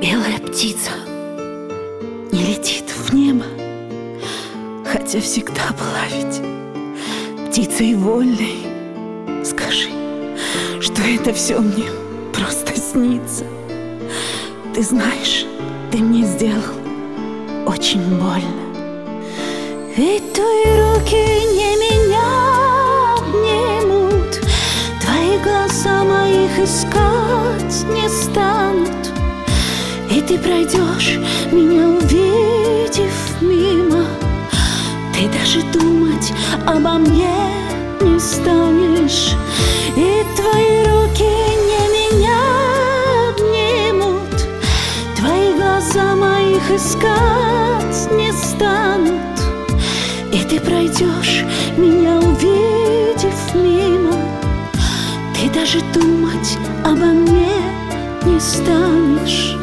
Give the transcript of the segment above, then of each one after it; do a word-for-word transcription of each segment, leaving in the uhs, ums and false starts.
Белая птица не летит в небо, хотя всегда была ведь птицей вольной. Скажи, что это все мне просто снится. Ты знаешь, ты мне сделал очень больно. Ведь твои руки не меня обнимут, твои глаза моих искать не станут, и ты пройдешь, меня увидев мимо. Ты даже думать обо мне не станешь, и твои руки не меня обнимут, твои глаза моих искать не станут, и ты пройдешь, меня увидев мимо. Ты даже думать обо мне не станешь.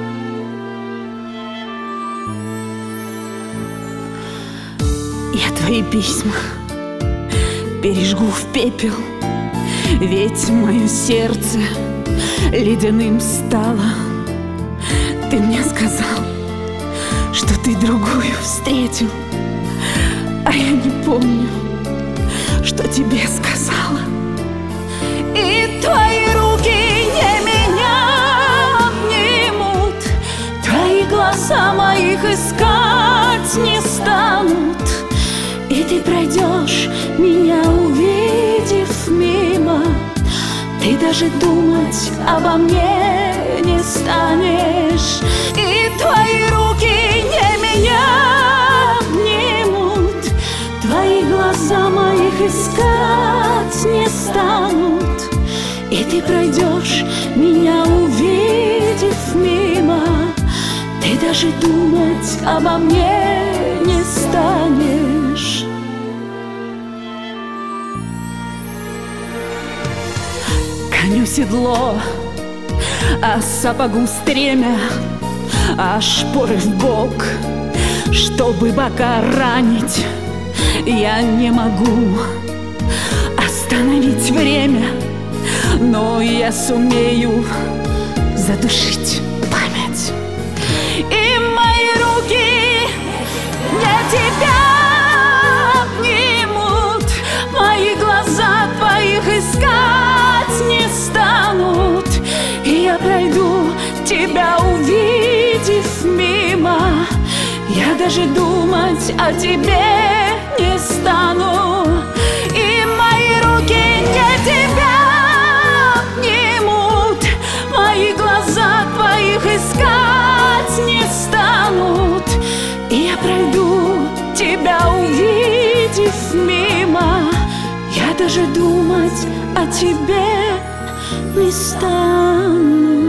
Я твои письма пережгу в пепел, ведь мое сердце ледяным стало. Ты мне сказал, что ты другую встретил, а я не помню, что тебе сказала. И твои руки не меня обнимут, твои глаза моих искать не станут, и ты пройдешь, меня увидев мимо. Ты даже думать обо мне не станешь, и твои руки не меня обнимут, твои глаза моих искать не станут, и ты пройдешь, меня увидев мимо. Ты даже думать обо мне не станешь. Коню седло, а сапогу стремя, а шпоры в бок, чтобы бока ранить. Я не могу остановить время, но я сумею задушить память. И мои руки не тебя обнимут, мои глаза твоих искать не станут, и я пройду, тебя увидев мимо. Я даже думать о тебе не стану, и мои руки не тебя обнимут, мои глаза твоих искать не станут, и я пройду, тебя увидев мимо. Я даже думать о тебе не стану.